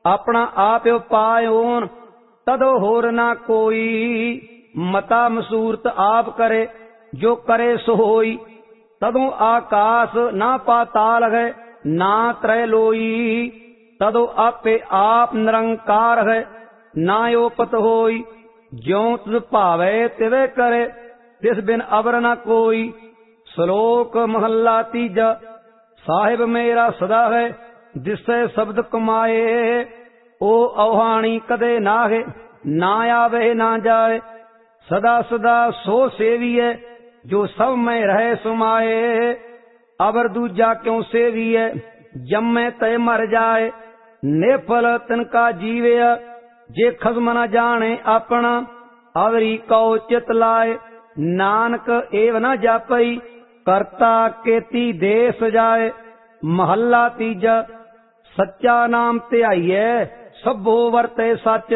ਆਪਣਾ ਆਪ ਉਪਾਇਓਨ ਤਦੋ ਹੋਰ ਨਾ ਕੋਈ। ਮਤਾ ਮਸੂਰਤ ਆਪ ਕਰੇ ਜੋ ਕਰੇ ਸੋ ਹੋਈ। ਤਦੋਂ ਆਕਾਸ ਨਾ ਪਾਤਾਲ ਹੈ ਨਾ ਤਰੈ ਲੋਈ। ਤਦੋਂ ਆਪੇ ਆਪ ਨਿਰੰਕਾਰ ਹੈ ਨਾ ਓਪਤ ਹੋਈ। ਜਿਉ ਤੁਧ ਭਾਵੈ ਤਿਵੇਂ ਕਰੇ ਤਿਸ ਬਿਨ ਅਵਰ ਨਾ ਕੋਈ। ਸ਼ਲੋਕ ਮਹੱਲਾ ਤੀਜਾ। ਸਾਹਿਬ ਮੇਰਾ ਸਦਾ ਹੈ ਦਿਸੈ ਸ਼ਬਦ ਕਮਾਏ। ਉਹ ਔਹਾਣੀ ਕਦੇ ਨਾਹੇ ਨਾ ਆਵੇ ਨਾ ਜਾਏ। ਸਦਾ ਸਦਾ ਸੋ ਸੇਵੀਐ ਜੋ ਸਭ ਮੈਂ ਰਹਿ ਸੁਮਾਏ। ਅਵਰ ਦੂਜਾ ਕਿਉ ਸੇਵੀਐ ਜੰਮੈ ਤੈ ਮਰ ਜਾਏ। ਨਿਫਲ ਤਿਨਕਾ ਜੀਵਿਆ ਜੇ ਖਸਮ ਨ ਜਾਣੇ ਆਪਣਾ। ਅਵਰੀ ਕਉ ਚਿਤ ਲਾਏ ਨਾਨਕ ਏਵ ਨ ਜਾਪਈ। ਕਰਤਾ ਕੇਤੀ ਦੇ ਸਜਾਏ। ਮਹੱਲਾ ਤੀਜਾ। ਸੱਚਾ ਨਾਮ ਧਿਆਈਐ ਸਭੋ ਵਰਤੈ ਸੱਚ।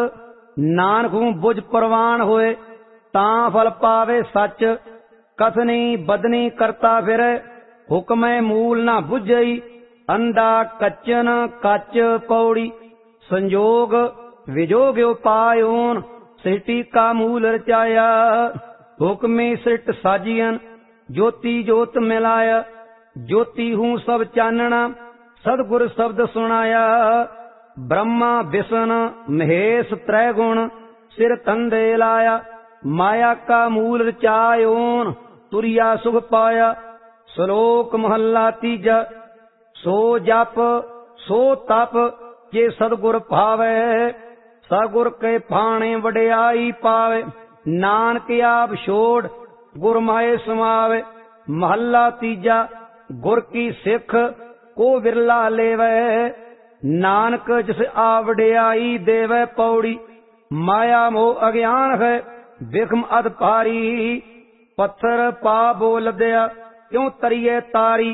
ਨਾਨਕ ਹੂੰ ਬੁਝ ਪ੍ਰਵਾਨ ਹੋਏ ਤਾਂ ਫਲ ਪਾਵੇ ਸੱਚ। ਕਥਨੀ ਬਦਨੀ ਕਰਤਾ ਫਿਰੈ ਹੁਕਮੈ ਮੂਲ ਨਾ ਬੁਝਈ। ਅੰਡਾ ਕੱਚਨ ਕੱਚ ਪੌੜੀ ਸੰਜੋਗ ਵਿਜੋਗ ਉਪਾਇਓਨ। ਸ੍ਰਿਸ਼ਟੀ ਕਾ ਮੂਲ ਰਚਾਇਆ ਹੁਕਮੇ ਸ੍ਰਿਸ਼ਟ ਸਾਜੀਅਨ। ਜੋਤੀ ਜੋਤ ਮਿਲਾਇਆ ਜੋਤੀ ਹੂੰ ਸਭ ਚਾਨਣਾ। ਸਤਿਗੁਰ ਸ਼ਬਦ ਸੁਣਾਇਆ ਬ੍ਰਹਮਾ ਵਿਸ਼ਨ ਮਹੇਸ਼ ਤ੍ਰੈ ਗੁਣ ਸਿਰ ਤੰਦੇ ਲਾਇਆ। ਮਾਇਆ ਕਾ ਮੂਲ ਰਚਾਇਓਨ ਤੁਰਿਆ ਸੁਖ ਪਾਇਆ। ਸ਼ਲੋਕ ਮਹੱਲਾ ਤੀਜਾ। ਸੋ ਜਪ ਸੋ ਤਪ ਜੇ ਸਤਿਗੁਰ ਭਾਵੈ। ਸਤਿਗੁਰ ਕੇ ਭਾਣੇ ਵਡਿਆਈ ਪਾਵੇ। ਨਾਨਕ ਆਪ ਛੋੜ ਗੁਰ ਮਾਏ ਸਮਾਵੇ। ਮਹੱਲਾ ਤੀਜਾ। ਗੁਰ ਕੀ ਸਿੱਖ ਕੋ ਵਿਰਲਾ ਲੇਵੈ। ਨਾਨਕ ਜਿਸ ਆ ਵਡਿਆਈ ਦੇਵੈ ਪੌੜੀ। ਮਾਇਆ ਮੋਹ ਅਗਿਆਨ ਹੈ ਵਿਖਮ ਅਧ ਭਾਰੀ। ਪੱਥਰ ਪਾ ਬੋਲਦਿਆ ਕਿਉ ਤਰੀਏ ਤਾਰੀ।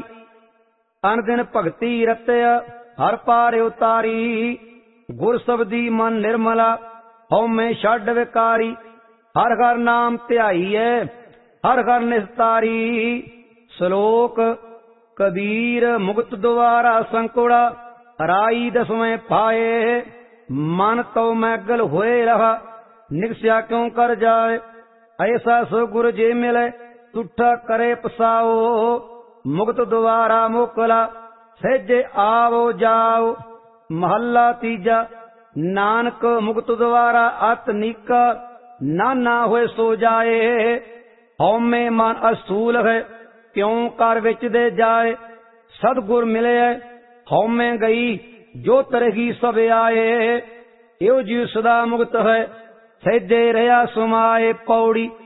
ਅਨ ਦਿਨ ਭਗਤੀ ਰਤਿਆ ਹਰ ਪਾਰ ਉਤਾਰੀ। ਗੁਰ ਸਬਦੀ ਮਨ ਨਿਰਮਲਾ ਹਉਮੈ ਛੱਡ ਵਿਕਾਰੀ। ਹਰ ਹਰ ਨਾਮ ਧਿਆਈਐ ਹਰ ਹਰ ਨਿਸਤਾਰੀ। ਸ਼ਲੋਕ ਕਬੀਰ ਮੁਕਤ ਦੁਆਰਾ ਸੰਕੁੜਾ। ਰਾਈ ਦਸਵੇਂ ਪਾਏ ਮਨ ਤਉ ਮੈਗਲ ਹੋਏ ਰਹਾ। ਨਿਕਸਿਆ ਕਿਉ ਕਰ ਜਾਏ ਐਸਾ ਸੋ ਗੁਰ ਜੇ ਮਿਲੇ ਤੁਠਾ ਕਰੇ ਪਸਾਓ। ਮੁਕਤ ਦੁਆਰਾ ਮੋਕਲਾ ਸਹਿਜੇ ਆਵੋ ਜਾਓ। ਮਹੱਲਾ ਤੀਜਾ। ਨਾਨਕ ਮੁਕਤ ਦੁਆਰਾ ਅਤ ਨੀਕਾ ਨਾਨਾ ਹੋਏ ਸੋ ਜਾਏ। ਹਉਮੈ ਮਨ ਅਸੂਲ ਹੈ ਕਿਉ ਕਰ ਵਿੱਚ ਦੇ ਜਾਏ। ਸਤਿਗੁਰ ਮਿਲਿਆ ਹਉਮੈ ਗਈ ਜੋ ਤਰਹੀ ਸਭ ਆਏ। ਇਹੋ ਜੀ ਸਦਾ ਮੁਕਤ ਹੈ ਸਹਿਜੇ ਰਹਾ ਸੁਮਾਏ। ਪੌੜੀ